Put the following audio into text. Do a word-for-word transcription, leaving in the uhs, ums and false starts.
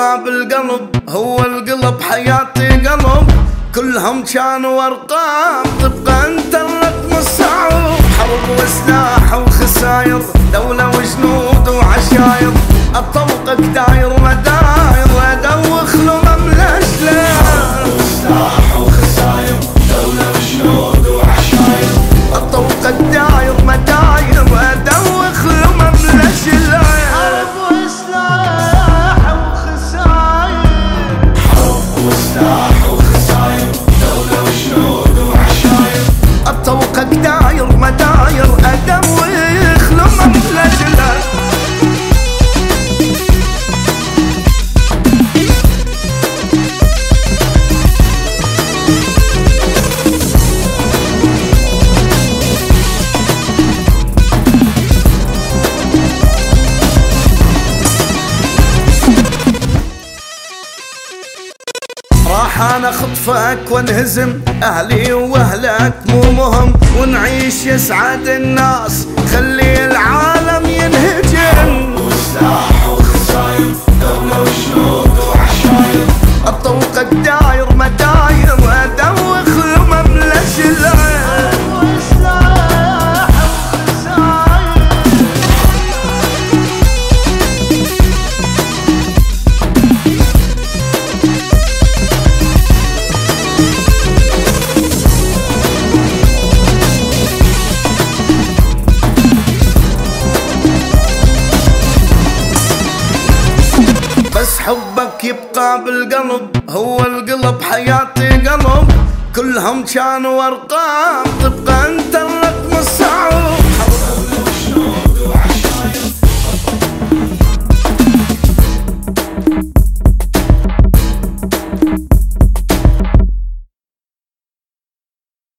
يبقى بالقلب، هو القلب حياتي قلب، كلهم كانوا ارقام، تبقى انت الرقم الصعب. حرب وسلاح وخساير، دولة وجنود وعشاير، اطوقك داير مداير، ادوخ له مملشله. حرب وسلاح وخساير، دولة وجنود وعشاير، اطوقك داير مداير، ادوخ له مملشله. حرب وسلاح وخساير، حرب وسلاح وخساير، دولة وجنود وعشاير، اطوقك داير مداير، ادوخ له مملشله. راح انا خطفك وانهزم، اهلي واهلك مو مهم، ونعيش يسعد الناس، خلي العالم ينهجم. وسلاح وخساير، دولة وجنود وعشاير، اطوقك داير مداير، ادوخ له مملشله. وسلاح وخساير. بس حبك يبقى بالقلب، هو القلب حياتي قلب، كلهم كانوا ارقام، تبقى انت